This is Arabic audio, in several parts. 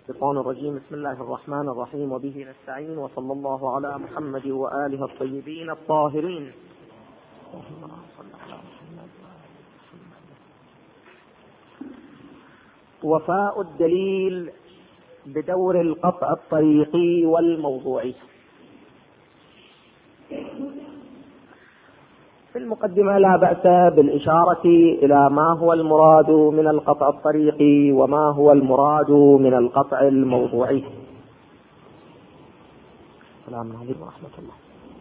الشيطان الرجيم. بسم الله الرحمن الرحيم، وبه نستعين، وصلى الله على محمد وآله الطيبين الطاهرين. وفاء الدليل بدور القطع الطريقي والموضوعي. في المقدمة لا بأس بالإشارة إلى ما هو المراد من القطع الطريقي وما هو المراد من القطع الموضوعي. السلام عليكم ورحمة الله.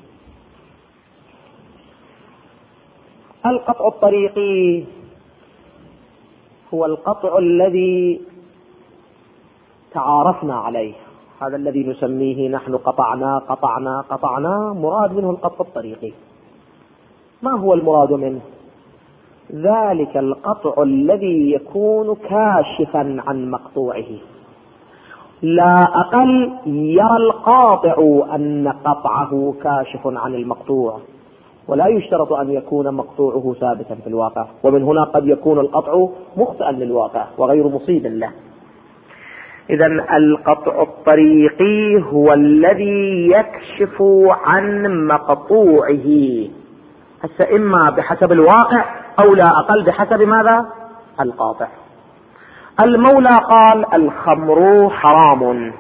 القطع الطريقي هو القطع الذي تعارفنا عليه، هذا الذي نسميه نحن قطعنا مراد منه القطع الطريقي. ما هو المراد منه؟ ذلك القطع الذي يكون كاشفا عن مقطوعه، لا أقل. يرى القاطع أن قطعه كاشف عن المقطوع، ولا يشترط أن يكون مقطوعه ثابتا في الواقع، ومن هنا قد يكون القطع مخطئا للواقع وغير مصيب له. إذن القطع الطريقي هو الذي يكشف عن مقطوعه، هسه إما بحسب الواقع أو لا أقل بحسب ماذا؟ القاطع. المولى قال الخمر حرام،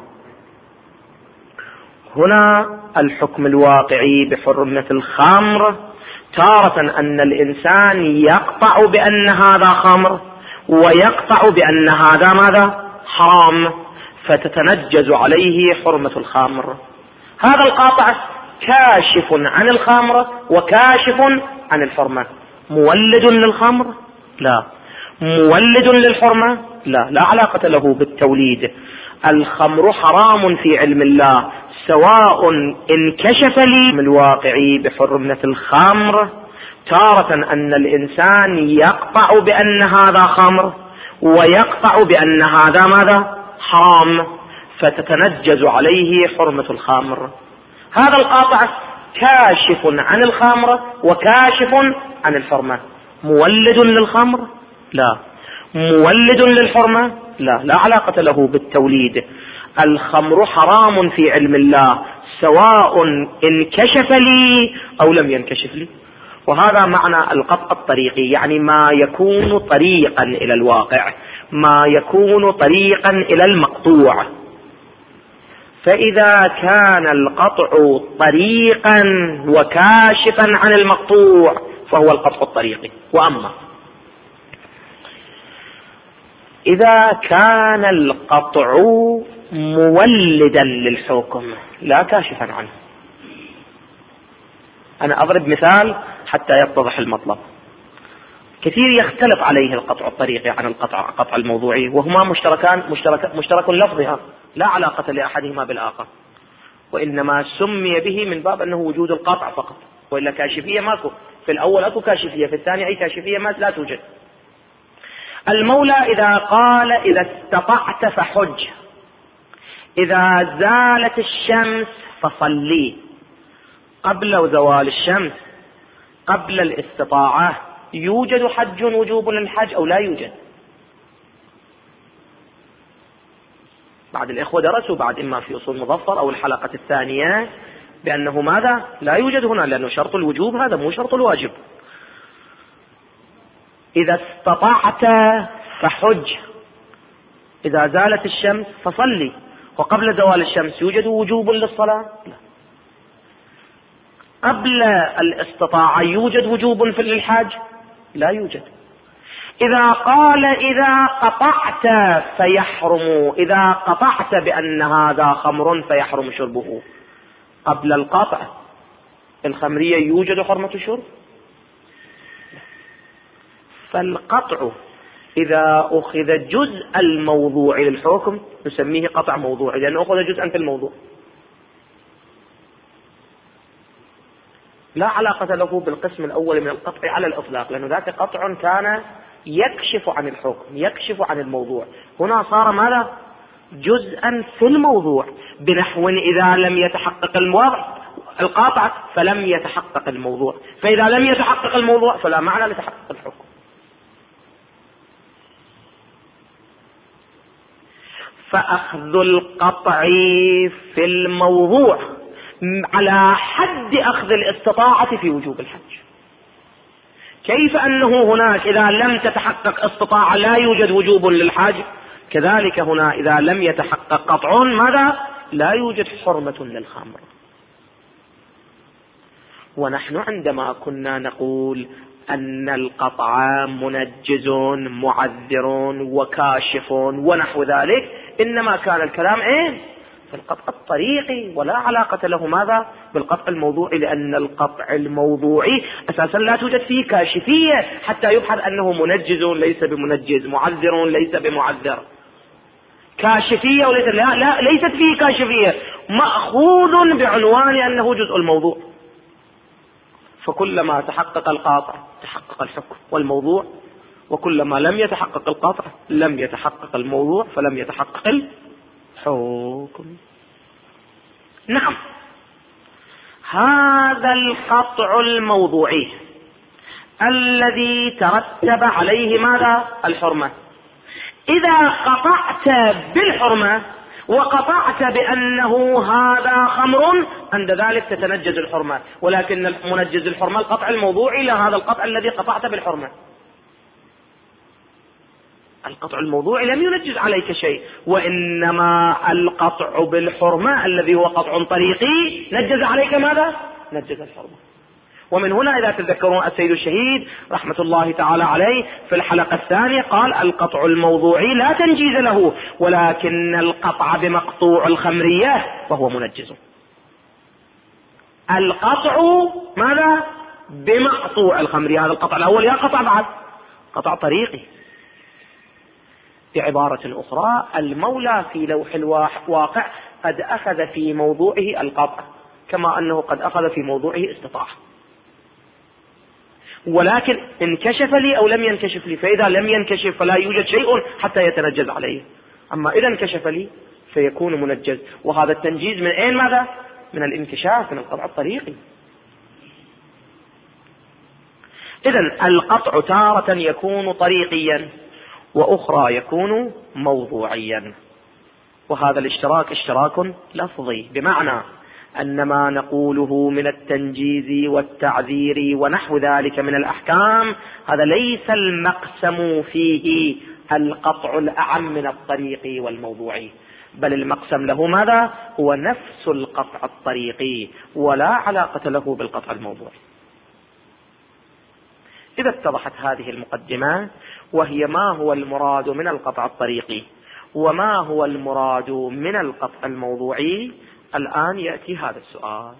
هنا الحكم الواقعي بحرمة الخمر تارة أن الإنسان يقطع بأن هذا خمر ويقطع بأن هذا ماذا؟ حرام، فتتنجز عليه حرمة الخمر. هذا القاطع كاشف عن الخمر وكاشف عن الحرمة. مولد للخمر؟ لا. مولد للحرمة؟ لا، لا علاقة له بالتوليد. الخمر حرام في علم الله، سواء انكشف لي من الواقع بحرمة الخمر تارة أن الإنسان يقطع بأن هذا خمر ويقطع بأن هذا ماذا؟ حرام، فتتنجز عليه حرمة الخمر. هذا القاطع كاشف عن الخمر وكاشف عن الحرمة. مولد للخمر؟ لا. مولد للحرمة؟ لا، لا علاقة له بالتوليد. الخمر حرام في علم الله، سواء انكشف لي أو لم ينكشف لي. وهذا معنى القطع الطريقي، يعني ما يكون طريقا إلى الواقع، ما يكون طريقا إلى المقطوع. فإذا كان القطع طريقا وكاشفا عن المقطوع فهو القطع الطريقي. وأما إذا كان القطع مولدا للحكم لا كاشفا عنه. أنا أضرب مثال حتى يتضح المطلب. كثير يختلف عليه القطع الطريقي عن القطع الموضوعي، وهما مشترك لفظها، لا علاقة لأحدهما بالآخر، وإنما سمي به من باب أنه وجود القطع فقط، وإلا كاشفية ماكو. في الأول أكو كاشفية، في الثاني أي كاشفية لا توجد. المولى إذا قال إذا استطعت فحج، إذا زالت الشمس فصلي، قبل زوال الشمس قبل الاستطاعة يوجد حج وجوب للحج أو لا يوجد؟ بعد الإخوة درسوا بعد إما في أصول مظفر أو الحلقة الثانية بأنه ماذا؟ لا يوجد هنا، لأنه شرط الوجوب هذا مو شرط الواجب. إذا استطعت فحج، إذا زالت الشمس فصلي، وقبل زوال الشمس يوجد وجوب للصلاة؟ لا. قبل الاستطاعة يوجد وجوب في الحج؟ لا يوجد. إذا قال إذا قطعت فيحرم، إذا قطعت بأن هذا خمر فيحرم شربه، قبل القطع الخمرية يوجد حرمة الشرب؟ فالقطع إذا أخذ جزء الموضوع للحكم نسميه قطع موضوعي، لأنه أخذ جزءا في الموضوع، لا علاقة له بالقسم الأول من القطع على الإطلاق، لأنه ذات قطع كان يكشف عن الحكم، يكشف عن الموضوع. هنا صار ماذا؟ جزءا في الموضوع، بنحو إذا لم يتحقق القاطع فلم يتحقق الموضوع، فإذا لم يتحقق الموضوع فلا معنى لتحقق الحكم. فأخذ القطع في الموضوع على حد أخذ الاستطاعة في وجوب الحج. كيف أنه هناك إذا لم تتحقق استطاعة لا يوجد وجوب للحج، كذلك هنا إذا لم يتحقق قطع ماذا؟ لا يوجد حرمة للخمر. ونحن عندما كنا نقول أن القطع منجز معذر وكاشف ونحو ذلك، إنما كان الكلام في القطع الطريقي، ولا علاقة له ماذا بالقطع الموضوعي، لأن القطع الموضوعي أساسا لا توجد فيه كاشفية حتى يبحث أنه منجز ليس بمنجز، معذر ليس بمعذر. كاشفية وليس لا ليست فيه كاشفية، مأخوذ بعنوان أنه جزء الموضوع. فكلما تحقق القاطع تحقق الحكم والموضوع، وكلما لم يتحقق القاطع لم يتحقق الموضوع فلم يتحقق الحكم. نعم، هذا القطع الموضوعي الذي ترتب عليه ماذا؟ الحرمة. إذا قطعت بالحرمة وقطعت بأنه هذا خمر، عند ذلك تتنجز الحرمة، ولكن منجز الحرمة القطع الموضوعي لا هذا القطع الذي قطعت بالحرمة. القطع الموضوعي لم ينجز عليك شيء، وإنما القطع بالحرمة الذي هو قطع طريقي نجز عليك ماذا؟ نجز الحرمة. ومن هنا إذا تذكرون السيد الشهيد رحمة الله تعالى عليه في الحلقة الثانية قال القطع الموضوعي لا تنجيز له، ولكن القطع بمقطوع الخمرية فهو منجز. القطع ماذا؟ بمقطوع الخمرية، هذا القطع الأول يا قطع بعد قطع طريقي. بعبارة أخرى المولى في لوح الواقع قد أخذ في موضوعه القطع كما أنه قد أخذ في موضوعه استطاعة، ولكن انكشف لي أو لم ينكشف لي، فإذا لم ينكشف فلا يوجد شيء حتى يتنجز عليه، أما إذا انكشف لي فيكون منجز. وهذا التنجيز من أين؟ ماذا؟ من الانكشاف، من القطع الطريقي. إذن القطع تارة يكون طريقيا وأخرى يكون موضوعيا، وهذا الاشتراك اشتراك لفظي، بمعنى أن ما نقوله من التنجيز والتعذير ونحو ذلك من الأحكام هذا ليس المقسم فيه القطع الأعم من الطريقي والموضوعي، بل المقسم له ماذا؟ هو نفس القطع الطريقي ولا علاقة له بالقطع الموضوعي. إذا اتضحت هذه المقدمة وهي ما هو المراد من القطع الطريقي وما هو المراد من القطع الموضوعي، الآن يأتي هذا السؤال،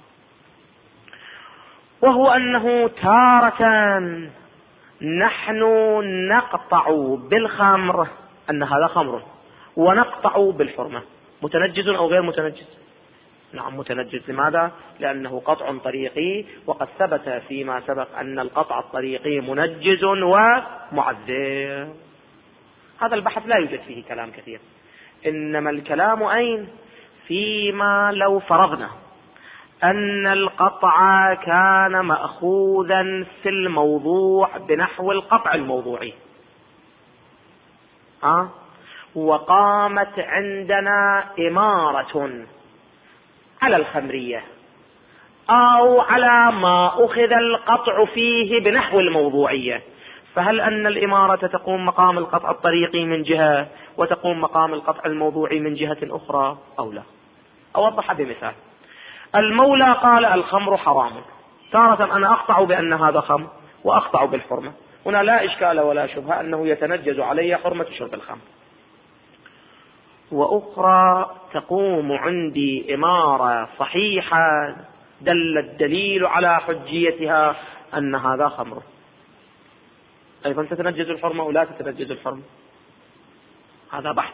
وهو أنه تارة نحن نقطع بالخمر أن هذا خمر، ونقطع بالحرمة، متنجز أو غير متنجز؟ نعم متنجز. لماذا؟ لأنه قطع طريقي، وقد ثبت فيما سبق أن القطع الطريقي منجز ومعذر. هذا البحث لا يوجد فيه كلام كثير، إنما الكلام أين؟ فيما لو فرضنا أن القطع كان مأخوذا في الموضوع بنحو القطع الموضوعي، وقامت عندنا إمارة على الخمرية أو على ما أخذ القطع فيه بنحو الموضوعية، فهل أن الإمارة تقوم مقام القطع الطريقي من جهة وتقوم مقام القطع الموضوعي من جهة أخرى أو لا؟ أوضح بمثال. المولى قال الخمر حرام، تارة أنا أقطع بأن هذا خمر وأقطع بالحرمة، هنا لا إشكال ولا شبهة أنه يتنجز علي حرمة شرب الخمر. وأخرى تقوم عندي إمارة صحيحة دل الدليل على حجيتها أن هذا خمر، أيضا تتنجز الحرمة ولا تتنجز الحرمة؟ هذا بحث.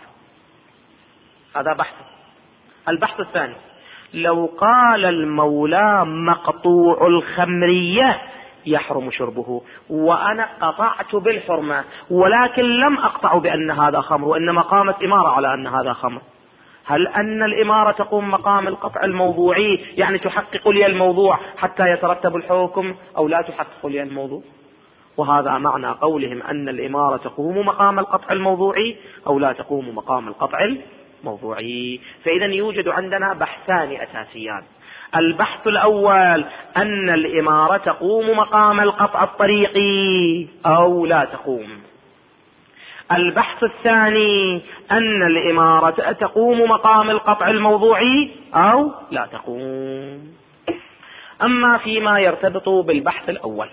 البحث الثاني، لو قال المولى مقطوع الخمرية يحرم شربه، وأنا قطعت بالحرمة ولكن لم أقطع بأن هذا خمر، وإنما قامت إمارة على أن هذا خمر، هل أن الإمارة تقوم مقام القطع الموضوعي، يعني تحقق لي الموضوع حتى يترتب الحكم، أو لا تحقق لي الموضوع؟ وهذا معنى قولهم أن الإمارة تقوم مقام القطع الموضوعي أو لا تقوم مقام القطع الموضوعي. فإذا يوجد عندنا بحثان أساسيان. البحث الأول أن الإمارة تقوم مقام القطع الطريقي أو لا تقوم. البحث الثاني أن الإمارة تقوم مقام القطع الموضوعي أو لا تقوم. أما فيما يرتبط بالبحث الأول،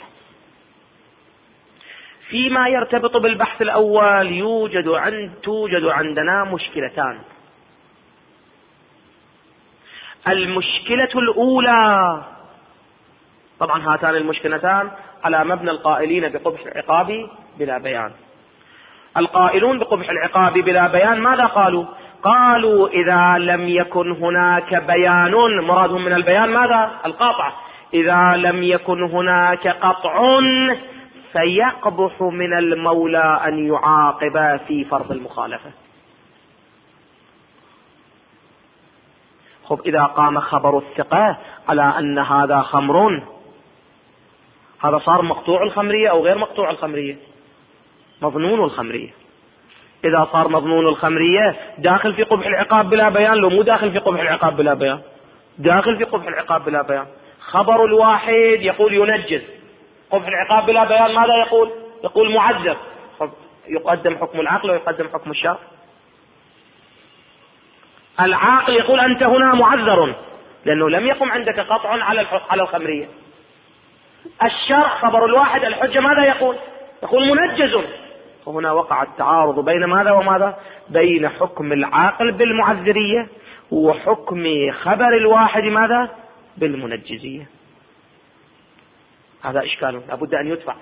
توجد عندنا مشكلتان. المشكلة الأولى، طبعا هاتان المشكلتان على مبنى القائلين بقبح العقاب بلا بيان. القائلون بقبح العقاب بلا بيان ماذا قالوا؟ قالوا إذا لم يكن هناك بيان، مرادهم من البيان ماذا؟ القطع. إذا لم يكن هناك قطع فيقبح من المولى أن يعاقب في فرض المخالفة. خب إذا قام خبر الثقة على أن هذا خمر، هذا صار مقطوع الخمرية أو غير مقطوع الخمرية؟ مظنون الخمرية. إذا صار مظنون الخمرية داخل في قبح العقاب بلا بيان، لو مو داخل في قبح العقاب بلا بيان؟ داخل في قبح العقاب بلا بيان. خبر الواحد يقول ينجز، قبح العقاب بلا بيان ماذا يقول؟ يقول معذب. يقدم حكم العقل ويقدم حكم الشرع. العاقل يقول أنت هنا معذر لأنه لم يقم عندك قطع على الخمرية. الشرع خبر الواحد الحجة ماذا يقول؟ يقول منجز. وهنا وقع التعارض بين ماذا وماذا؟ بين حكم العاقل بالمعذرية وحكم خبر الواحد ماذا؟ بالمنجزية. هذا إشكال لابد أن يدفع.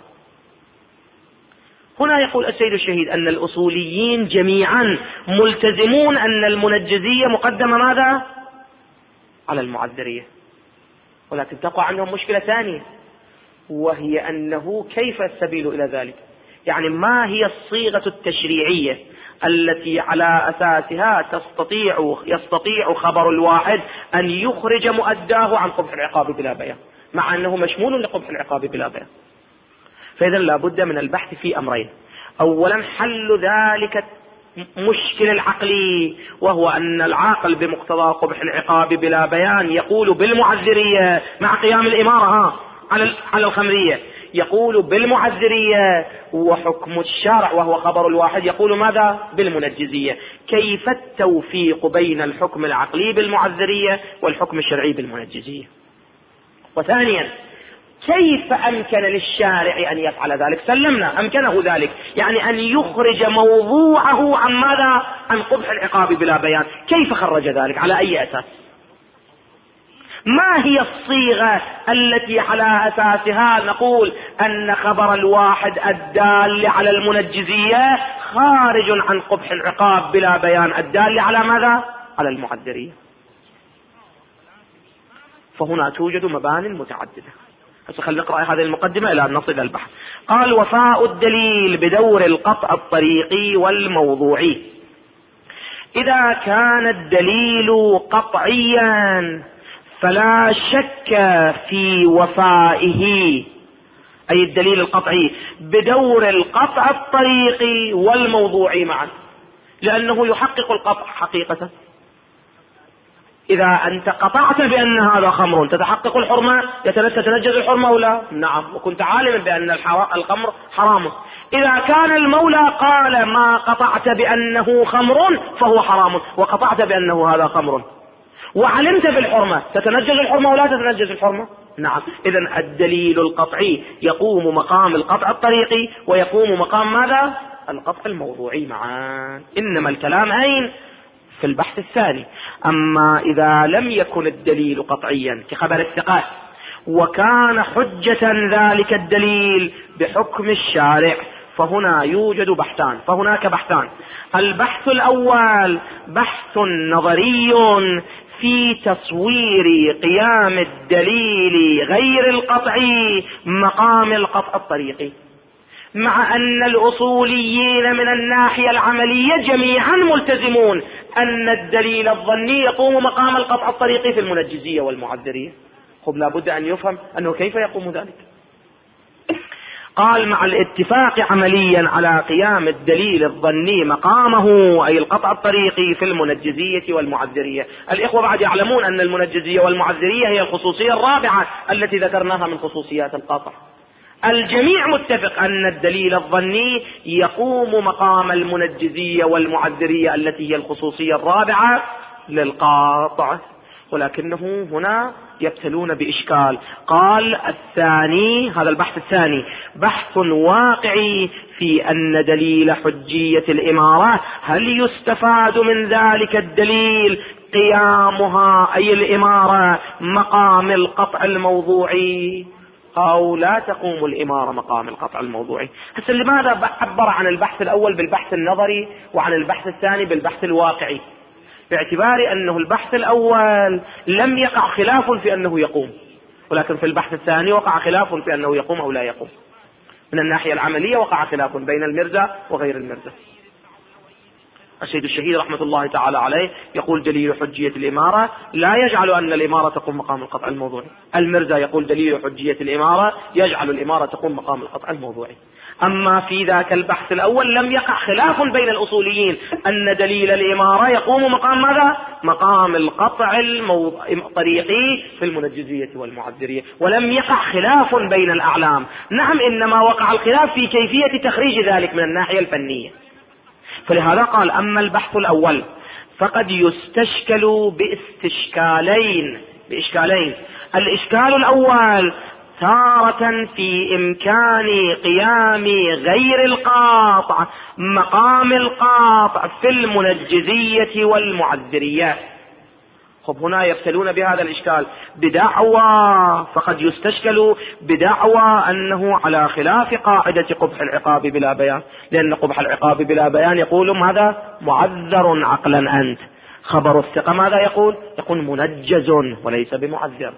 هنا يقول السيد الشهيد أن الأصوليين جميعا ملتزمون أن المنجزية مقدمة ماذا؟ على المعذرية، ولكن تقع عندهم مشكلة ثانية، وهي أنه كيف السبيل إلى ذلك؟ يعني ما هي الصيغة التشريعية التي على أساسها يستطيع خبر الواحد أن يخرج مؤداه عن قبح العقاب بلا بيان، مع أنه مشمول لقبح العقاب بلا بيان؟ فإذا لابد من البحث في أمرين. أولا حل ذلك مشكل العقلي، وهو أن العاقل بمقتضى قبح العقاب بلا بيان يقول بالمعذرية مع قيام الإمارة على الخمرية، يقول بالمعذرية، وحكم الشرع وهو خبر الواحد يقول ماذا؟ بالمنجزية. كيف التوفيق بين الحكم العقلي بالمعذرية والحكم الشرعي بالمنجزية؟ وثانيا كيف أمكن للشارع أن يفعل ذلك؟ سلمنا أمكنه ذلك، يعني أن يخرج موضوعه عن ماذا؟ عن قبح العقاب بلا بيان. كيف خرج ذلك؟ على أي أساس؟ ما هي الصيغة التي على أساسها نقول أن خبر الواحد الدال على المنجزية خارج عن قبح العقاب بلا بيان الدال على ماذا؟ على المعذرية. فهنا توجد مبان متعددة. هسه خلينا نقرأ هذه المقدمة إلى أن نصل إلى البحث. قال: وفاء الدليل بدور القطع الطريقي والموضوعي. إذا كان الدليل قطعيا فلا شك في وفائه، أي الدليل القطعي بدور القطع الطريقي والموضوعي معا، لأنه يحقق القطع حقيقة. إذا أنت قطعت بأن هذا خمر تتحقق الحرمة، تتنجز الحرمة أو لا؟ نعم، وكنت عالما بأن الخمر حرام. إذا كان المولى قال ما قطعت بأنه خمر فهو حرام، وقطعت بأنه هذا خمر وعلمت بالحرمة، تتنجز الحرمة ولا تتنجز الحرمة؟ نعم. إذن الدليل القطعي يقوم مقام القطع الطريقي ويقوم مقام ماذا؟ القطع الموضوعي معا. إنما الكلام أين؟ في البحث الثاني. أما إذا لم يكن الدليل قطعيا كخبر الثقات وكان حجة ذلك الدليل بحكم الشارع، فهنا يوجد بحثان، فهناك بحثان. البحث الأول بحث نظري في تصوير قيام الدليل غير القطعي مقام القطع الطريقي، مع أن الأصوليين من الناحية العملية جميعا ملتزمون أن الدليل الظني يقوم مقام القطع الطريقي في المنجزية والمعذرية. خب لابد أن يفهم أنه كيف يقوم ذلك. قال مع الاتفاق عمليا على قيام الدليل الظني مقامه، أي القطع الطريقي، في المنجزية والمعذرية. الإخوة بعد يعلمون أن المنجزية والمعذرية هي الخصوصية الرابعة التي ذكرناها من خصوصيات القطع. الجميع متفق أن الدليل الظني يقوم مقام المنجزية والمعذرية التي هي الخصوصية الرابعة للقاطع، ولكنه هنا يبتلون بإشكال. قال الثاني، هذا البحث الثاني، بحث واقعي في أن دليل حجية الإمارة هل يستفاد من ذلك الدليل قيامها، أي الإمارة، مقام القطع الموضوعي، أو لا تقوم الإمارة مقام القطع الموضوعي. هسه لماذا عبر عن البحث الأول بالبحث النظري وعن البحث الثاني بالبحث الواقعي؟ باعتبار أنه البحث الأول لم يقع خلاف في أنه يقوم، ولكن في البحث الثاني وقع خلاف في أنه يقوم أو لا يقوم. من الناحية العملية وقع خلاف بين المرزا وغير المرزا. السيد الشهيد رحمة الله تعالى عليه يقول دليل حجية الإمارة لا يجعل أن الإمارة تقوم مقام القطع الموضوعي. المرزا يقول دليل حجية الإمارة يجعل الإمارة تقوم مقام القطع الموضوعي. أما في ذاك البحث الأول لم يقع خلاف بين الأصوليين أن دليل الإمارة يقوم مقام ماذا؟ مقام القطع الطريقي في المنجزية والمعذرية، ولم يقع خلاف بين الأعلام. نعم، إنما وقع الخلاف في كيفية تخريج ذلك من الناحية الفنية. فلهذا قال أما البحث الأول فقد يستشكل بإشكالين. الإشكال الأول تارة في إمكان قيام غير القاطع مقام القاطع في المنجزية والمعذرية. خب هنا يبتلون بهذا الإشكال بدعوى، فقد يستشكل بدعوى أنه على خلاف قاعدة قبح العقاب بلا بيان، لأن قبح العقاب بلا بيان يقول ماذا؟ معذر عقلا أنت. خبر الثقة ماذا يقول؟ يقول منجز وليس بمعذر.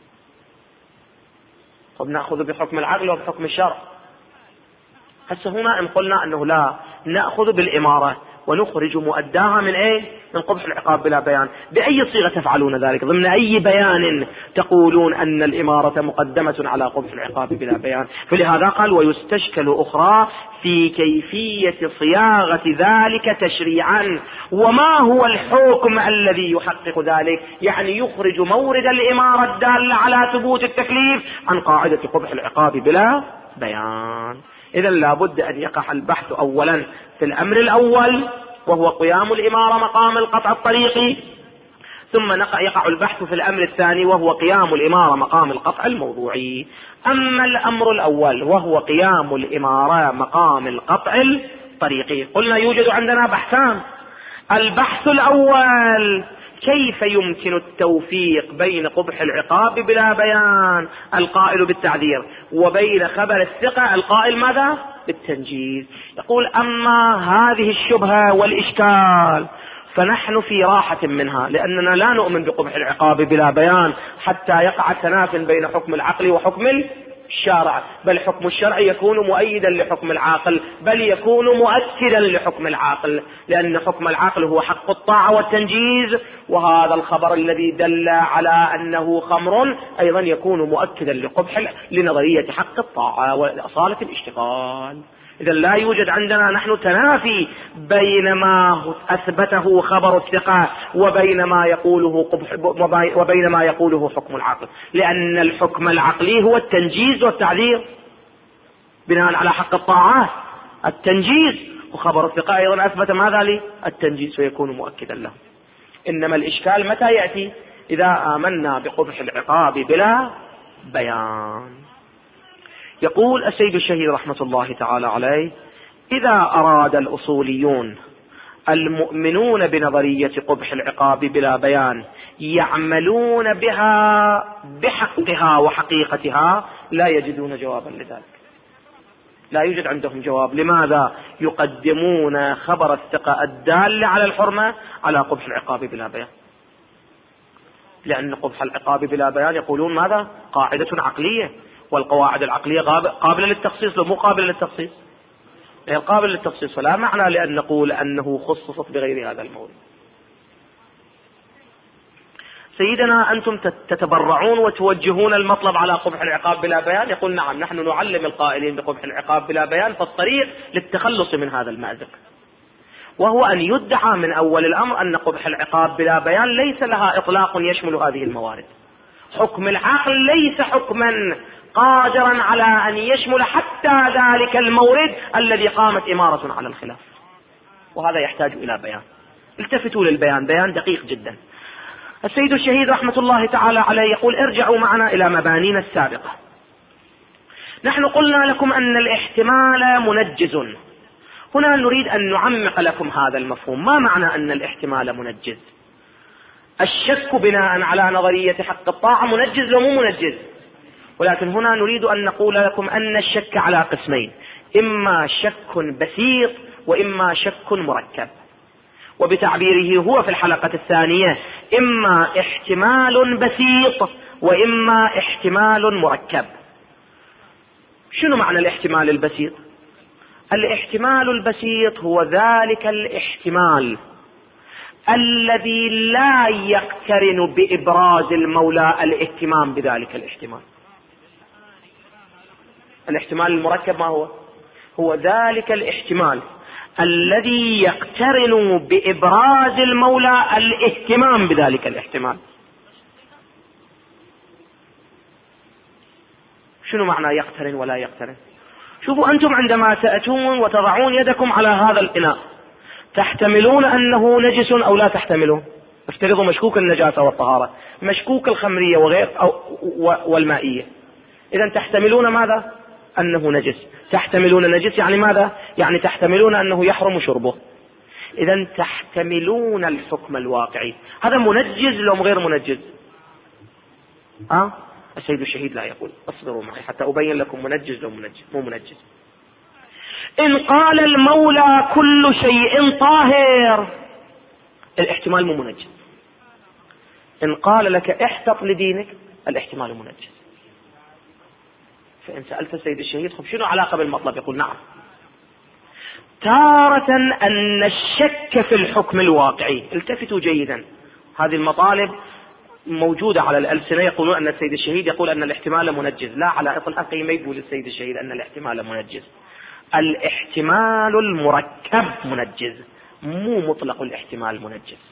طب نأخذ بحكم العقل وبحكم الشرع. هسه هنا إن قلنا أنه لا نأخذ بالإمارة ونخرج مؤداها من ايه؟ من قبح العقاب بلا بيان، بأي صيغة تفعلون ذلك؟ ضمن أي بيان تقولون أن الإمارة مقدمة على قبح العقاب بلا بيان؟ فلهذا قال ويستشكل أخرى في كيفية صياغة ذلك تشريعا، وما هو الحكم الذي يحقق ذلك، يعني يخرج مورد الإمارة الدالة على ثبوت التكليف عن قاعدة قبح العقاب بلا بيان. إذن لابد أن يقع البحث أولا في الأمر الأول وهو قيام الإمارة مقام القطع الطريقي، ثم يقع البحث في الأمر الثاني وهو قيام الإمارة مقام القطع الموضوعي. أما الأمر الأول وهو قيام الإمارة مقام القطع الطريقي، قلنا يوجد عندنا بحثان. البحث الأول كيف يمكن التوفيق بين قبح العقاب بلا بيان القائل بالتعذير وبين خبر الثقة القائل ماذا؟ بالتنجيز. يقول أما هذه الشبهة والإشكال فنحن في راحة منها، لأننا لا نؤمن بقبح العقاب بلا بيان حتى يقع تناف بين حكم العقل وحكم الشرع، بل حكم الشرع يكون مؤيدا لحكم العاقل، بل يكون مؤكدا لحكم العاقل، لأن حكم العاقل هو حق الطاعة والتنجيز، وهذا الخبر الذي دل على أنه خمر أيضا يكون مؤكدا لنظرية حق الطاعة وأصالة الاشتغال. إذا لا يوجد عندنا نحن تنافي بين ما أثبته خبر الثقة وبين ما يقوله حكم العقل، لأن الحكم العقلي هو التنجيز والتعذير بناء على حق الطاعات التنجيز، وخبر الثقة أيضا أثبت ماذا لي؟ التنجيز، فيكون مؤكدا له. إنما الإشكال متى يأتي؟ إذا آمنا بقبح العقاب بلا بيان. يقول السيد الشهيد رحمة الله تعالى عليه إذا أراد الأصوليون المؤمنون بنظرية قبح العقاب بلا بيان يعملون بها بحقها وحقيقتها لا يجدون جوابا لذلك، لا يوجد عندهم جواب. لماذا يقدمون خبر الثقة الدال على الحرمة على قبح العقاب بلا بيان؟ لأن قبح العقاب بلا بيان يقولون ماذا؟ قاعدة عقلية، والقواعد العقلية قابلة للتخصيص، لو مو قابلة للتخصيص هي قابلة للتخصيص، فلا معنى لأن نقول أنه خصصت بغير هذا المورد. سيدنا أنتم تتبرعون وتوجهون المطلب على قبح العقاب بلا بيان. يقول نعم، نحن نعلم القائلين بقبح العقاب بلا بيان فالطريق للتخلص من هذا المأزق، وهو أن يدعى من أول الأمر أن قبح العقاب بلا بيان ليس لها إطلاق يشمل هذه الموارد. حكم العقل ليس حكما قادرا على أن يشمل حتى ذلك المورد الذي قامت إمارة على الخلاف، وهذا يحتاج إلى بيان. التفتوا للبيان، بيان دقيق جدا. السيد الشهيد رحمة الله تعالى عليه يقول ارجعوا معنا إلى مبانينا السابقة. نحن قلنا لكم أن الاحتمال منجز. هنا نريد أن نعمق لكم هذا المفهوم. ما معنى أن الاحتمال منجز؟ الشك بناء على نظرية حق الطاعة منجز لو مو منجز، ولكن هنا نريد أن نقول لكم أن الشك على قسمين: إما شك بسيط وإما شك مركب. وبتعبيره هو في الحلقة الثانية إما احتمال بسيط وإما احتمال مركب. شنو معنى الاحتمال البسيط؟ الاحتمال البسيط هو ذلك الاحتمال الذي لا يقترن بإبراز المولى الاهتمام بذلك الاحتمال. الاحتمال المركب ما هو؟ هو ذلك الاحتمال الذي يقترن بإبراز المولى الاهتمام بذلك الاحتمال. شنو معنى يقترن ولا يقترن؟ شوفوا أنتم عندما تأتون وتضعون يدكم على هذا الإناء تحتملون أنه نجس أو لا تحتملون؟ افترضوا مشكوك النجاسة والطهارة، مشكوك الخمرية وغير والمائية، إذن تحتملون ماذا؟ أنه نجس. تحتملون نجس يعني ماذا؟ يعني تحتملون أنه يحرم شربه. إذن تحتملون الحكم الواقعي. هذا منجز لو غير منجز؟ السيد الشهيد لا يقول. اصبروا معي حتى أبين لكم منجز لو منجز مو منجز. إن قال المولى كل شيء طاهر، الاحتمال مو منجز. إن قال لك احتط لدينك، الاحتمال منجز. فإن سألت السيد الشهيد خب شنو علاقة بالمطلب؟ يقول نعم. تارة أن الشك في الحكم الواقعي، التفتوا جيدا، هذه المطالب موجودة على الألسنة. يقولون أن السيد الشهيد يقول أن الاحتمال منجز، لا على إطلاقه ما يقول السيد الشهيد أن الاحتمال منجز. الاحتمال المركب منجز، مو مطلق الاحتمال منجز.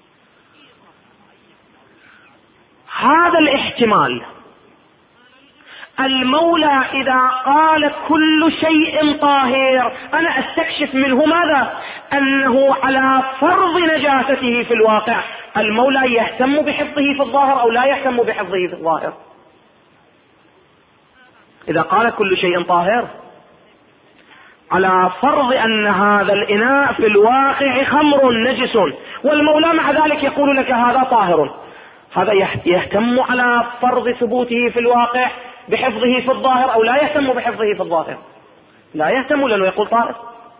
هذا الاحتمال المولى إذا قال كل شيء طاهر، أنا أستكشف منه ماذا؟ أنه على فرض نجاسته في الواقع المولى يهتم بحفظه في الظاهر أو لا يهتم بحفظه في الظاهر. إذا قال كل شيء طاهر على فرض أن هذا الإناء في الواقع خمر نجس، والمولى مع ذلك يقول لك هذا طاهر، هذا يهتم على فرض ثبوته في الواقع بحفظه في الظاهر أو لا يهتم بحفظه في الظاهر؟ لا يهتم، لأنه يقول طاهر.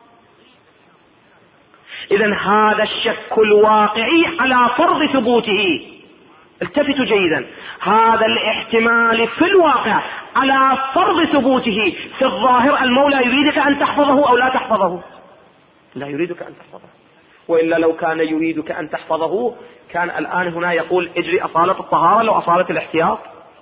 إذن هذا الشك الواقعي على فرض ثبوته. التفتوا جيدا، هذا الاحتمال في الواقع على فرض ثبوته في الظاهر المولى يريدك أن تحفظه أو لا تحفظه؟ لا يريدك أن تحفظه، وإلا لو كان يريدك أن تحفظه كان الآن هنا يقول اجري أصالة الطهارة لو أصالة الاحتياط.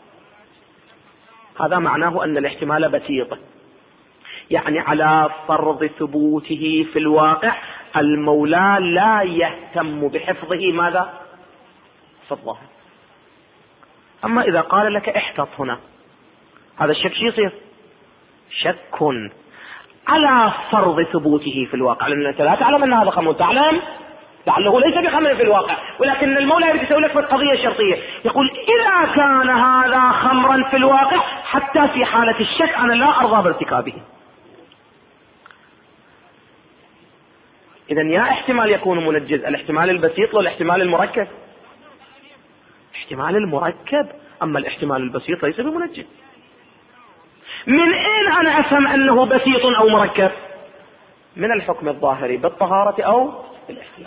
هذا معناه أن الاحتمال بسيط، يعني على فرض ثبوته في الواقع المولى لا يهتم بحفظه ماذا؟ في الظاهر. أما إذا قال لك احتط هنا، هذا الشك شو يصير؟ شك على فرض ثبوته في الواقع، لأن أنت لا تعلم أن هذا خمر، تعلم لعله ليس بخمر في الواقع، ولكن المولى يريد يسوي لك القضية الشرطية، يقول إذا كان هذا خمرا في الواقع حتى في حالة الشك أنا لا أرضى بارتكابه. إذن يا احتمال يكون منجز، الاحتمال البسيط والاحتمال المركب. احتمال المركب، أما الاحتمال البسيط ليس بمنجز. من أين أنا أفهم أنه بسيط أو مركب؟ من الحكم الظاهري بالطهارة أو بالاحتياط.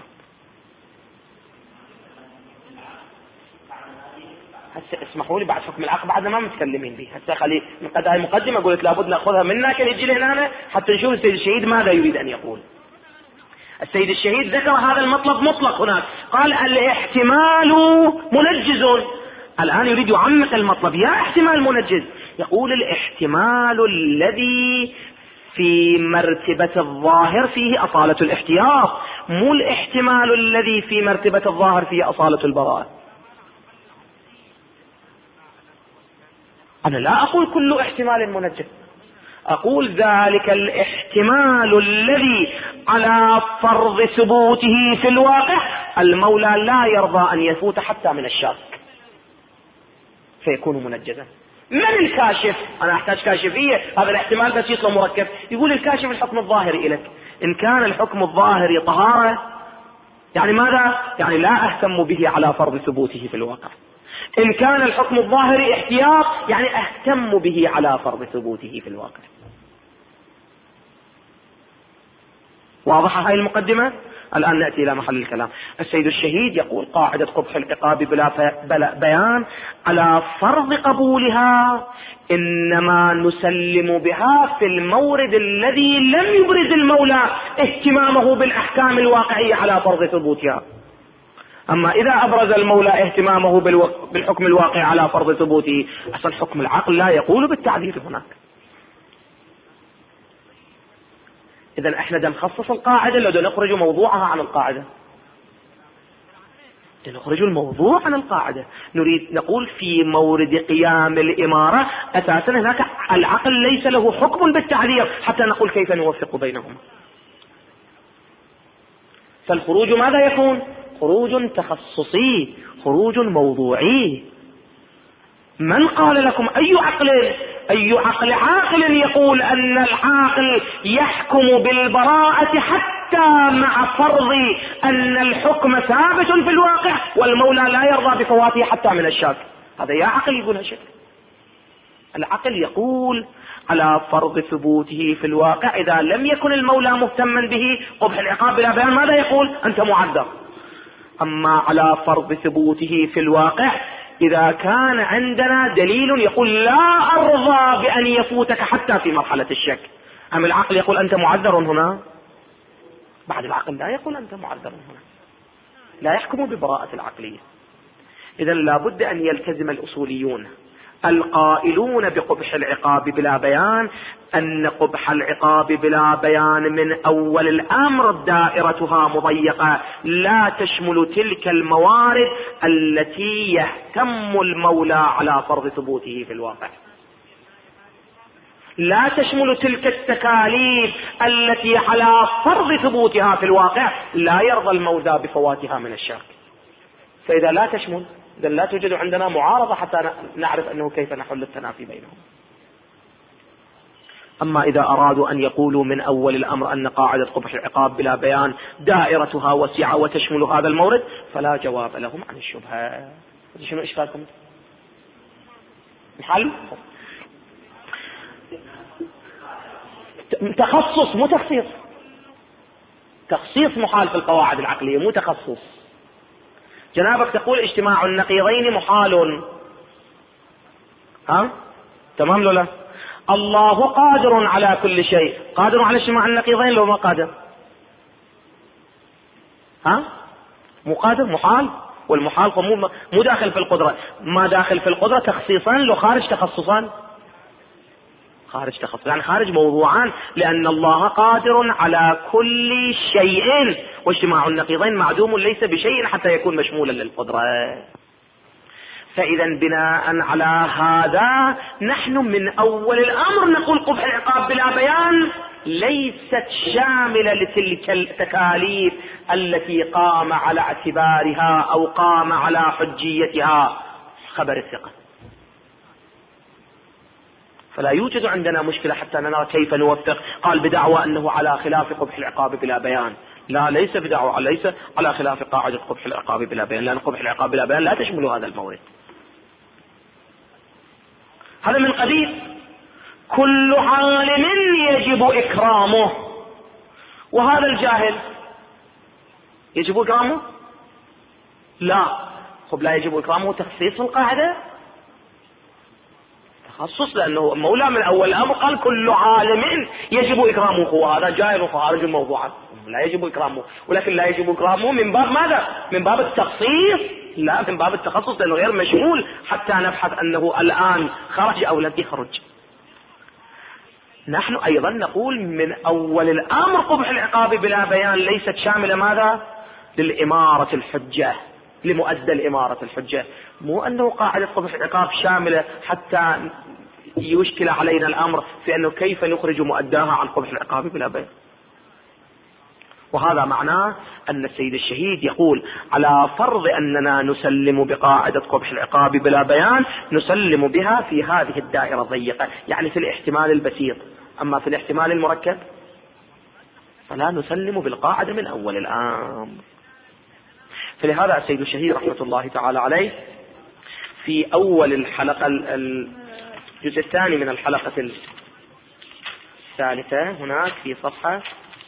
هسه اسمحوا لي بعد حكم العقل بعد ما متكلمين به، هسه خلي من قد هاي المقدمة قلت لابد نأخذها منا كي نجي لهنا حتى نشوف السيد الشهيد ماذا يريد أن يقول. السيد الشهيد ذكر هذا المطلب مطلق هناك، قال الاحتمال منجز. الآن يريد يعمق المطلب، يا احتمال منجز، يقول الاحتمال الذي في مرتبة الظاهر فيه أصالة الاحتياط، مو الاحتمال الذي في مرتبة الظاهر فيه أصالة البراءة. أنا لا أقول كل احتمال منجز، أقول ذلك الاحتمال الذي على فرض ثبوته في الواقع المولى لا يرضى أن يفوت حتى من الشاك فيكون منجزا. من الكاشف؟ أنا أحتاج كاشفية، هذا الاحتمال بسيط ومركب. يقول الكاشف الحكم الظاهري إليك، إن كان الحكم الظاهري طهارة يعني ماذا؟ يعني لا أهتم به على فرض ثبوته في الواقع. إن كان الحكم الظاهري احتياط يعني أهتم به على فرض ثبوته في الواقع. واضحة هاي المقدمة؟ الآن نأتي إلى محل الكلام. السيد الشهيد يقول قاعدة قبح العقاب بلا بيان على فرض قبولها إنما نسلم بها في المورد الذي لم يبرز المولى اهتمامه بالأحكام الواقعية على فرض ثبوتها. أما إذا أبرز المولى اهتمامه بالحكم الواقعي على فرض ثبوته، أصل حكم العقل لا يقول بالتعذير هناك. إذا احنا دا نخصص القاعدة لو دا نخرج موضوعها عن القاعدة، دا نخرج الموضوع عن القاعدة. نريد نقول في مورد قيام الإمارة أساسا هناك العقل ليس له حكم بالتعذير حتى نقول كيف نوفق بينهما. فالخروج ماذا يكون؟ خروج تخصصي، خروج موضوعي. من قال لكم أي عاقل يقول أن العاقل يحكم بالبراءة حتى مع فرض أن الحكم ثابت في الواقع والمولى لا يرضى بفواته حتى من الشاك؟ هذا يا عقل يقول هالشيء. العقل يقول على فرض ثبوته في الواقع إذا لم يكن المولى مهتما به قبح العقاب بلا بيان ماذا يقول؟ أنت معذر. أما على فرض ثبوته في الواقع إذا كان عندنا دليل يقول لا أرضى بأن يفوتك حتى في مرحلة الشك، أم العقل يقول أنت معذر هنا؟ بعد العقل لا يقول أنت معذر هنا، لا يحكم ببراءة العقلية. إذا لابد أن يلتزم الأصوليون القائلون بقبح العقاب بلا بيان أن قبح العقاب بلا بيان من أول الأمر دائرتها مضيقة لا تشمل تلك الموارد التي يهتم المولى على فرض ثبوته في الواقع، لا تشمل تلك التكاليف التي على فرض ثبوتها في الواقع لا يرضى المولى بفواتها من الشاك. فإذا لا تشمل إذا لا توجد عندنا معارضة حتى نعرف أنه كيف نحل التنافي بينهم. أما إذا أرادوا أن يقولوا من أول الأمر أن قاعدة قبح العقاب بلا بيان دائرتها وسعة وتشمل هذا المورد فلا جواب لهم عن الشبهة. شنو إشكالكم؟ الحل تخصص مو تخصيص. تخصيص محال في القواعد العقلية مو تخصص. جنابك تقول اجتماع النقيضين محال، ها تمام لو لا؟ الله قادر على كل شيء، قادر على اجتماع النقيضين لو ما قادر؟ ها مو قادر، محال. والمحال مو داخل في القدرة. ما داخل في القدرة تخصيصان لو خارج تخصصان، خارج تخصص يعني خارج موضوعان، لأن الله قادر على كل شيء واجتماع النقيضين معدوم ليس بشيء حتى يكون مشمولا للقدرة. فإذا بناء على هذا نحن من أول الأمر نقول قبح العقاب بلا بيان ليست شاملة لتلك التكاليف التي قام على اعتبارها أو قام على حجيتها خبر الثقة. فلا يوجد عندنا مشكلة حتى نرى كيف نوفق. قال بدعوى أنه على خلاف قبح العقاب بلا بيان، لا ليس بدعوى، ليس على خلاف قاعدة قبح العقاب بلا بيان، لأن قبح العقاب بلا بيان لا تشمل هذا المورد. هذا من قبيل كل عالم يجب إكرامه، وهذا الجاهل يجب إكرامه؟ لا. خب لا يجب إكرامه تخصيص القاعدة؟ تخصص، لأنه مولى من أول الأمر قال كل عالم يجب إكرامه، وهذا جائر خارج موضوعا لا يجب إكرامه، ولكن لا يجب إكرامه من باب ماذا؟ من باب التخصيص لا من باب التخصص، لأنه غير مشمول حتى نبحث أنه الآن خرج أو لم يخرج. نحن أيضا نقول من أول الأمر قبح العقاب بلا بيان ليست شاملة ماذا؟ للإمارة الحجة، لمؤدى الإمارة الحجة، مو أنه قاعدة قبح العقاب شاملة حتى يشكل علينا الأمر في أنه كيف نخرج مؤداها عن قبح العقاب بلا بيان. وهذا معناه أن السيد الشهيد يقول على فرض أننا نسلم بقاعدة قبح العقاب بلا بيان نسلم بها في هذه الدائرة الضيقة، يعني في الاحتمال البسيط، أما في الاحتمال المركب فلا نسلم بالقاعدة من أول الأمر. فلهذا السيد الشهيد رحمة الله تعالى عليه في أول الحلقة الجزء الثاني من الحلقة الثالثة هناك في صفحة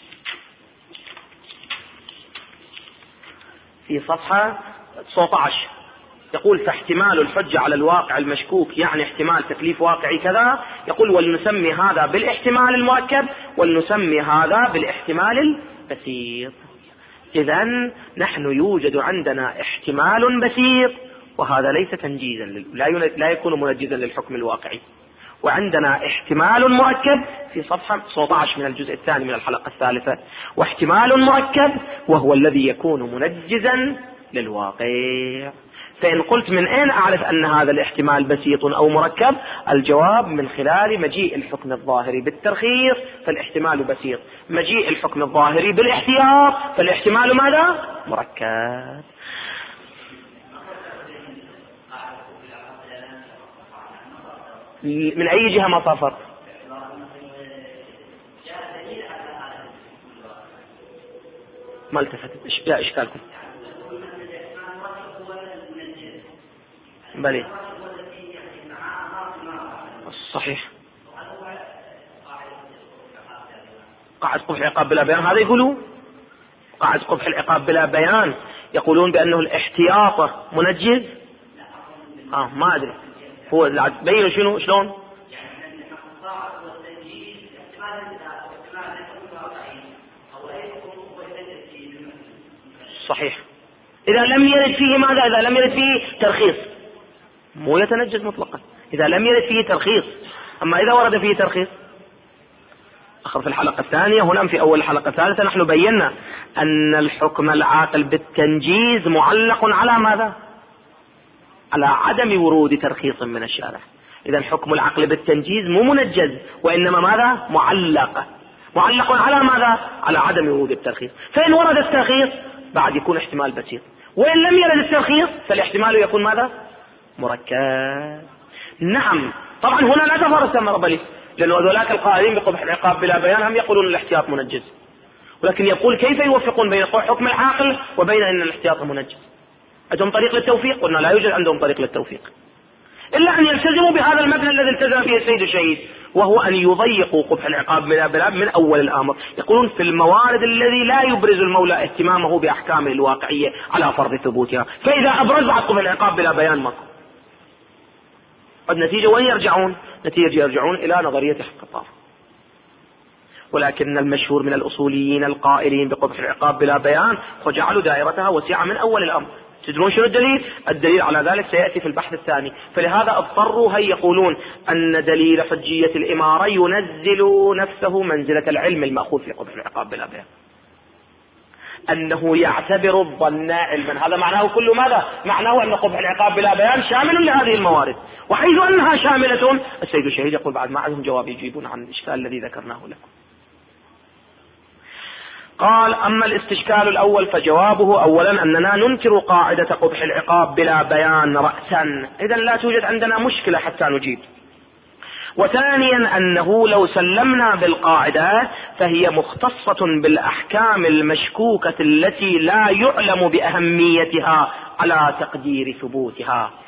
19 يقول فاحتمال الحجة على الواقع المشكوك يعني احتمال تكليف واقعي كذا، يقول ولنسمي هذا بالاحتمال المركب ولنسمي هذا بالاحتمال البسيط. إذن نحن يوجد عندنا احتمال بسيط وهذا ليس تنجيزا لا يكون منجزا للحكم الواقعي، وعندنا احتمال مركب في صفحة 19 من الجزء الثاني من الحلقة الثالثة، واحتمال مركب وهو الذي يكون منجزا للواقع. فإن قلت من أين أعرف أن هذا الاحتمال بسيط أو مركب؟ الجواب من خلال مجيء الحكم الظاهري بالترخيص فالاحتمال بسيط، مجيء الحكم الظاهري بالاحتياط فالاحتمال ماذا؟ مركب. من أي جهة ما صار فرق؟ ما التفتت لا إشكالكم بلي صحيح. قاعد قبح العقاب بلا بيان هذا يقولوا قاعد قبح العقاب بلا بيان يقولون بأنه الاحتياط منجز. ما أدري هو بينوا شنو شلون صحيح. إذا لم يرد فيه ماذا؟ إذا لم يرد فيه ترخيص مو يتنجز مطلقا، إذا لم يرد فيه ترخيص. أما إذا ورد فيه ترخيص أخر في الحلقة الثانية هنا في أول الحلقة الثالثة نحن بينا أن الحكم العاقل بالتنجيز معلق على ماذا؟ على عدم ورود ترخيص من الشارع. إذا حكم العقل بالتنجيز مو منجز وإنما ماذا؟ معلق على ماذا؟ على عدم ورود الترخيص. فإن ورد الترخيص بعد يكون احتمال بسيط، وإن لم يرد الترخيص فالاحتمال يكون ماذا؟ مركب. نعم طبعا هنا لا تفارق مربلي، لأن ذولاك القائلين بقبح العقاب بلا بيان هم يقولون الاحتياط منجز، ولكن يقول كيف يوفقون بين حكم العاقل وبين أن الاحتياط منجز؟ عندهم طريق للتوفيق؟ قلنا لا يوجد عندهم طريق للتوفيق إلا أن يلتزموا بهذا المبنى الذي التزم به السيد الشهيد، وهو أن يضيقوا قبح العقاب بلا بيان من أول الأمر. يقولون في الموارد الذي لا يبرز المولى اهتمامه بأحكامه الواقعية على فرض ثبوتها، فإذا أبرز قبح العقاب بلا بيان ماكو. النتيجة وين يرجعون؟ نتيجة يرجعون إلى نظرية حق الطاف. ولكن المشهور من الأصوليين القائلين بقبح العقاب بلا بيان وجعلوا دائرتها وسيعة من أول الأمر. تدرون شنو الدليل؟ الدليل على ذلك سيأتي في البحث الثاني. فلهذا اضطروا هي يقولون أن دليل حجية الإمارة ينزل نفسه منزلة العلم المأخوذ في قبح العقاب بلا بيان، أنه يعتبر الظن علما. هذا معناه كل ماذا؟ معناه أن قبح العقاب بلا بيان شامل لهذه الموارد، وحيث أنها شاملة السيد الشهيد يقول بعد ما عندهم جواب يجيبون عن الإشكال الذي ذكرناه لكم. قال أما الاستشكال الأول فجوابه أولا أننا ننكر قاعدة قبح العقاب بلا بيان رأسا، إذن لا توجد عندنا مشكلة حتى نجيب. وثانيا أنه لو سلمنا بالقاعدة فهي مختصة بالأحكام المشكوكة التي لا يعلم بأهميتها على تقدير ثبوتها.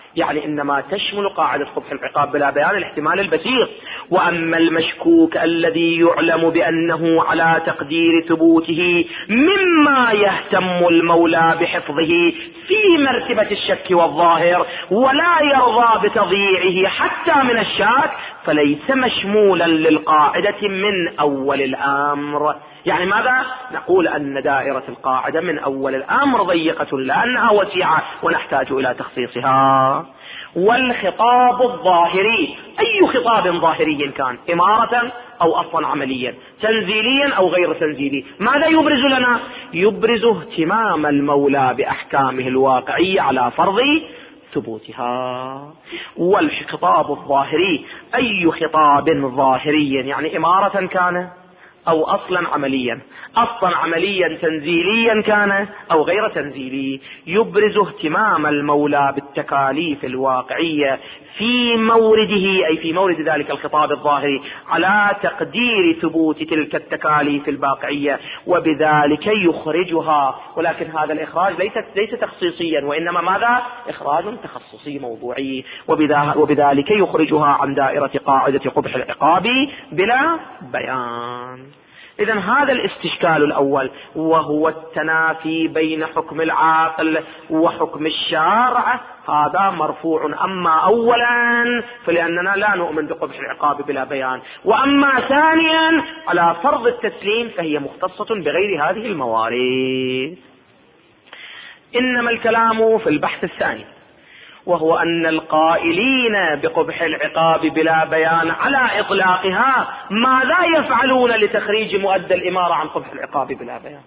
يعني إنما تشمل قاعدة قبح العقاب بلا بيان الاحتمال البسيط. وأما المشكوك الذي يعلم بأنه على تقدير ثبوته مما يهتم المولى بحفظه في مرتبة الشك والظاهر ولا يرضى بتضييعه حتى من الشاك، فليس مشمولا للقاعدة من أول الأمر. يعني ماذا؟ نقول أن دائرة القاعدة من أول الأمر ضيقة لأنها وسيعة ونحتاج إلى تخصيصها. والخطاب الظاهري، أي خطاب ظاهري كان، إمارة أو أصلا عمليا، تنزيليا أو غير تنزيلي، ماذا يبرز لنا؟ يبرز اهتمام المولى بأحكامه الواقعية على فرض ثبوتها. والخطاب الظاهري أي خطاب ظاهري، يعني إمارة كان أو أصلا عمليا، أصلا عمليا تنزيليا كان أو غير تنزيلي، يبرز اهتمام المولى بالتكاليف الواقعية في مورده، أي في مورد ذلك الخطاب الظاهري، على تقدير ثبوت تلك التكاليف الواقعية، وبذلك يخرجها. ولكن هذا الإخراج ليس تخصيصيا، وإنما ماذا؟ إخراج تخصصي موضوعي، وبذلك يخرجها عن دائرة قاعدة قبح العقاب بلا بيان. إذن هذا الاستشكال الأول، وهو التنافي بين حكم العاقل وحكم الشارع، هذا مرفوع. أما أولا فلأننا لا نؤمن بقبح العقاب بلا بيان، وأما ثانيا على فرض التسليم فهي مختصة بغير هذه الموارد. إنما الكلام في البحث الثاني، وهو أن القائلين بقبح العقاب بلا بيان على إطلاقها ماذا يفعلون لتخريج مؤدى الإمارة عن قبح العقاب بلا بيان؟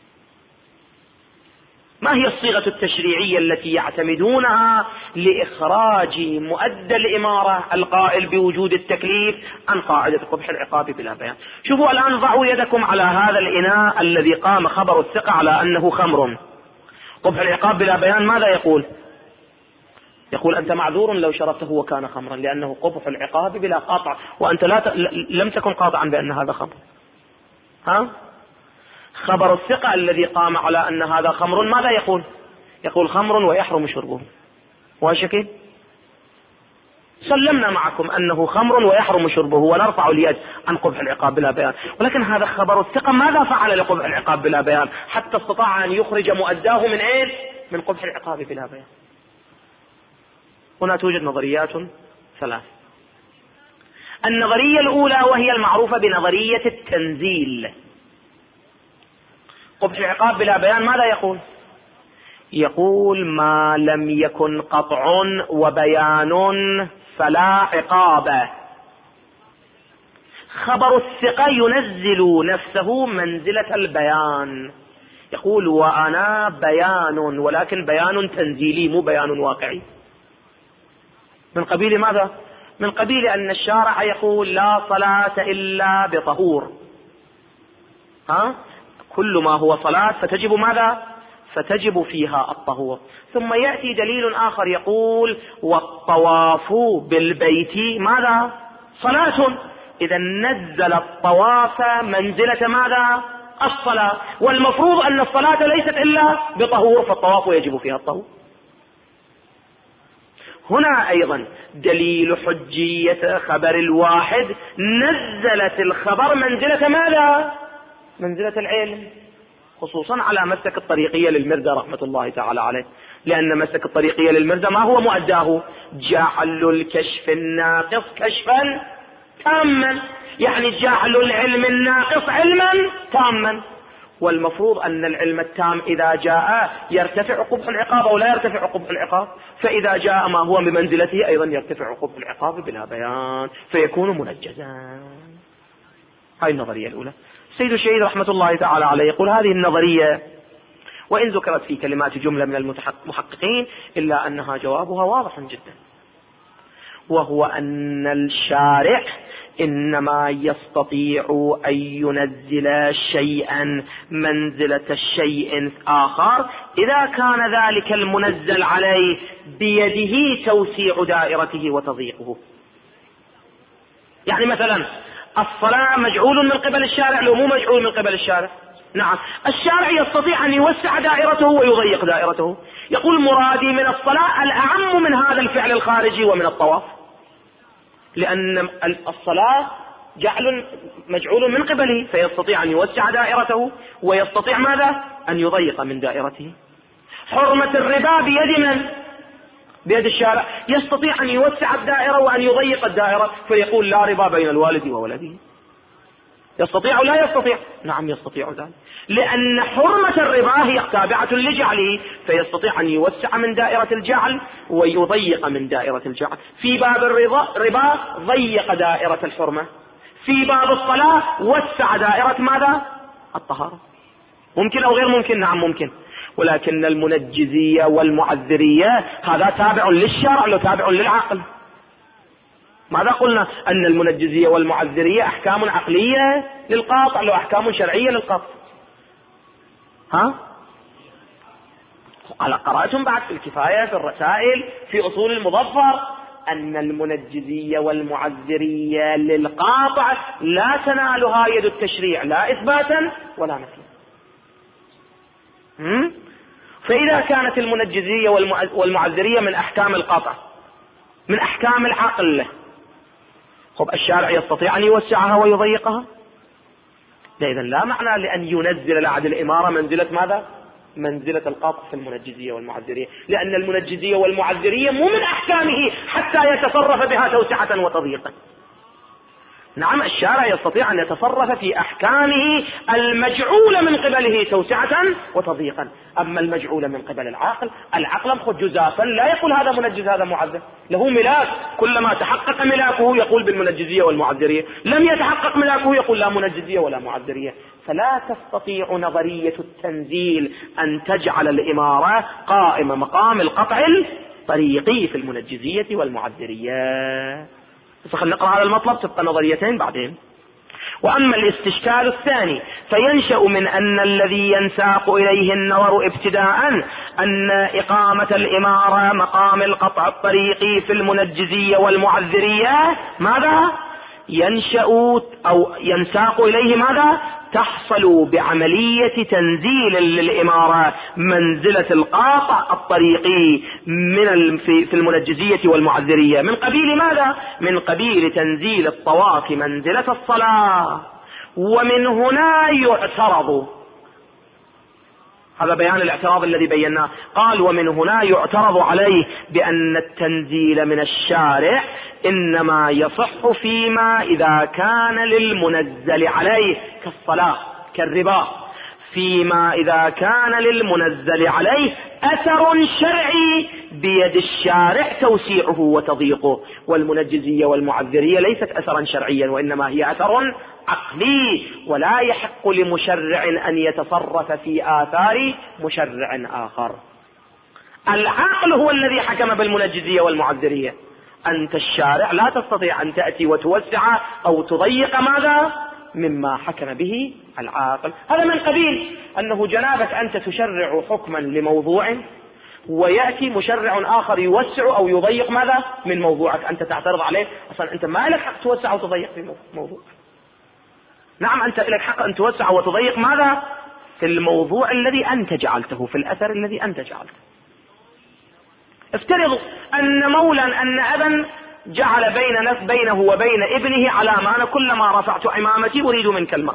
ما هي الصيغة التشريعية التي يعتمدونها لإخراج مؤدى الإمارة القائل بوجود التكليف عن قاعدة قبح العقاب بلا بيان؟ شوفوا الآن، ضعوا يدكم على هذا الإناء الذي قام خبر الثقة على أنه خمر. قبح العقاب بلا بيان ماذا يقول؟ يقول أنت معذور لو شربته وكان خمرا، لأنه قبح العقاب بلا قاطع، وأنت لم تكن قاطعا بأن هذا خمر. خبر الثقة الذي قام على أن هذا خمر ماذا يقول؟ يقول خمر ويحرم شربه. واشكي سلمنا معكم أنه خمر ويحرم شربه ونرفع اليد عن قبح العقاب بلا بيان، ولكن هذا خبر الثقة ماذا فعل لقبح العقاب بلا بيان حتى استطاع أن يخرج مؤداه من إيه؟ من قبح العقاب بلا بيان. هنا توجد نظريات ثلاث. النظرية الأولى وهي المعروفة بنظرية التنزيل. قبح العقاب بلا بيان ماذا يقول؟ يقول ما لم يكن قطع وبيان فلا عقاب. خبر الثقة ينزل نفسه منزلة البيان، يقول وأنا بيان، ولكن بيان تنزيلي مو بيان واقعي. من قبيل ماذا؟ من قبيل أن الشارع يقول لا صلاة إلا بطهور، كل ما هو صلاة فتجب ماذا؟ فتجب فيها الطهور. ثم يأتي دليل آخر يقول والطواف بالبيت ماذا؟ صلاة، إذا نزل الطواف منزلة ماذا؟ الصلاة، والمفروض أن الصلاة ليست إلا بطهور، فالطواف يجب فيها الطهور. هنا أيضا دليل حجية خبر الواحد، نزلت الخبر منزلة ماذا؟ منزلة العلم، خصوصا على مسلك الطريقية للمرزا رحمة الله تعالى عليه، لأن مسلك الطريقية للمرزا ما هو مؤداه؟ جعل الكشف الناقص كشفا تاما، يعني جعل العلم الناقص علما تاما. والمفروض أن العلم التام إذا جاء يرتفع قبح العقاب أو لا يرتفع قبح العقاب، فإذا جاء ما هو بمنزلته أيضا يرتفع قبح العقاب بلا بيان فيكون منجزا. هاي النظرية الأولى. السيد الشهيد رحمة الله تعالى عليه يقول هذه النظرية وإن ذكرت في كلمات جملة من المحققين إلا أنها جوابها واضح جدا، وهو أن الشارع إنما يستطيع أن ينزل شيئا منزلة الشيء آخر إذا كان ذلك المنزل عليه بيده توسيع دائرته وتضييقه. يعني مثلا الصلاة مجعول من قبل الشارع لو مو مجعول من قبل الشارع؟ نعم، الشارع يستطيع أن يوسع دائرته ويضيق دائرته. يقول مرادي من الصلاة الأعم من هذا الفعل الخارجي ومن الطواف، لأن الصلاة مجعول من قبله، فيستطيع أن يوسع دائرته ويستطيع ماذا؟ أن يضيق من دائرته. حرمة الربا بيد من؟ بيد الشارع، يستطيع أن يوسع الدائرة وأن يضيق الدائرة، فيقول لا ربا بين الوالد وولده. يستطيع أو لا يستطيع؟ نعم يستطيع ذلك، لأن حرمة الربا هي تابعة لجعله، فيستطيع أن يوسع من دائرة الجعل ويضيق من دائرة الجعل. في باب الربا ضيق دائرة الحرمة، في باب الصلاة وسع دائرة ماذا؟ الطهارة. ممكن أو غير ممكن؟ نعم ممكن. ولكن المنجزية والمعذرية هذا تابع للشرع ولا تابع للعقل؟ ماذا قلنا؟ أن المنجزية والمعذرية أحكام عقلية للقاطع لو أحكام شرعية للقاطع. ها؟ قرأتم بعد في الكفاية في الرسائل في أصول المظفر أن المنجزية والمعذرية للقاطع لا تنالها يد التشريع لا إثباتا ولا نفيا. فإذا كانت المنجزية والمعذرية من أحكام القاطع من أحكام العقل، الشارع يستطيع أن يوسعها ويضيقها؟ إذن لا معنى لأن ينزل العهد الإمارة منزلة ماذا؟ منزلة القاطع في المنجزية والمعذرية، لأن المنجزية والمعذرية مو من أحكامه حتى يتصرف بها توسعة وتضييقا. نعم، الشارع يستطيع أن يتصرف في أحكامه المجعولة من قبله توسعة وتضييقا. أما المجعولة من قبل العقل خذ جزافا لا يقول هذا منجز هذا معذر، له ملاك، كلما تحقق ملاكه يقول بالمنجزية والمعذرية، لم يتحقق ملاكه يقول لا منجزية ولا معذرية. فلا تستطيع نظرية التنزيل أن تجعل الإمارة قائمة مقام القطع الطريقي في المنجزية والمعذرية. خلينا نقرأ هذا المطلب تبقى نظريتين بعدين. وأما الاستشكال الثاني فينشأ من أن الذي ينساق إليه النظر ابتداء أن إقامة الإمارة مقام القطع الطريقي في المنجزية والمعذرية ماذا؟ ينشأ أو ينساق إليه ماذا؟ تحصل بعملية تنزيل للإمارة منزلة القاطع الطريقي في المنجزية والمعذرية، من قبيل ماذا؟ من قبيل تنزيل الطواف منزلة الصلاة. ومن هنا يعترض، هذا بيان الاعتراض الذي بيناه، قال ومن هنا يعترض عليه بأن التنزيل من الشارع إنما يصح فيما إذا كان للمنزل عليه كالصلاة كالربا، فيما إذا كان للمنزل عليه أثر شرعي بيد الشارع توسيعه وتضييقه. والمنجزية والمعذرية ليست أثرا شرعيا وإنما هي أثر عقلي، ولا يحق لمشرع أن يتصرف في آثار مشرع آخر. العقل هو الذي حكم بالمنجزية والمعذرية، أنت الشارع لا تستطيع أن تأتي وتوسع أو تضيق ماذا؟ مما حكم به العاقل. هذا من قبيل أنه جنابك أنت تشرع حكما لموضوع ويأتي مشرع آخر يوسع أو يضيق ماذا؟ من موضوعك، أنت تعترض عليه، أصلا أنت ما لك حق توسع وتضيق في موضوع. نعم، أنت لك حق أن توسع وتضيق ماذا؟ في الموضوع الذي أنت جعلته، في الأثر الذي أنت جعلته. افترض أن مولا أن أبا جعل بينه وبين ابنه علامة، كلما رفعت عمامتي أريد منك الماء،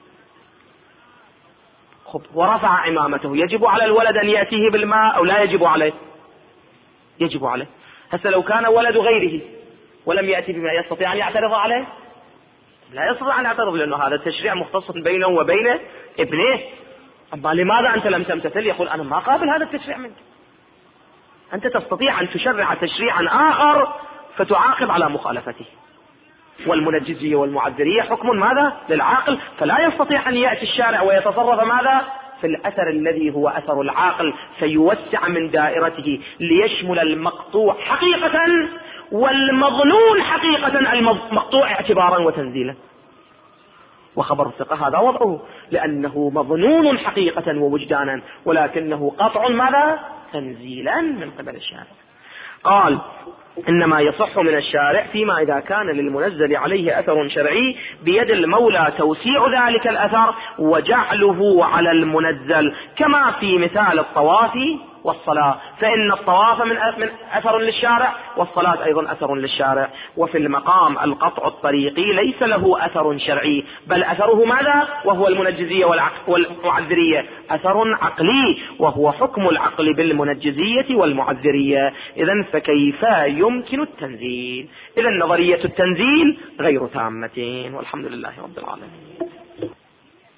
ورفع عمامته، يجب على الولد أن يأتيه بالماء أو لا يجب عليه؟ يجب عليه. هسه لو كان ولد غيره ولم يأتي بماء يستطيع أن يعترض عليه؟ لا يستطيع أن يعترض، لأنه هذا التشريع مختص بينه وبين ابنه. أما لماذا أنت لم تمتثل؟ يقول أنا ما قابل هذا التشريع منك. أنت تستطيع أن تشرع تشريعا آخر فتعاقب على مخالفته. والمنجزية والمعذرية حكم ماذا؟ للعاقل، فلا يستطيع أن يأتي الشارع ويتصرف ماذا؟ في الأثر الذي هو أثر العاقل، فيوسع من دائرته ليشمل المقطوع حقيقة والمظنون حقيقة، المقطوع اعتبارا وتنزيلا. وخبر الثقة هذا وضعه، لأنه مظنون حقيقة ووجدانا، ولكنه قطع ماذا؟ تنزيلا من قبل الشارع. قال إنما يصح من الشارع فيما إذا كان للمنزل عليه أثر شرعي بيد المولى توسيع ذلك الأثر وجعله على المنزل، كما في مثال الطواف والصلاة، فإن الطواف من أثر للشارع، والصلاة أيضا أثر للشارع. وفي المقام القطع الطريقي ليس له أثر شرعي، بل أثره ماذا؟ وهو المنجزية والمعذرية، أثر عقلي، وهو حكم العقل بالمنجزية والمعذرية. إذن فكيف يمكن التنزيل؟ إذن نظرية التنزيل غير تامة، والحمد لله رب العالمين.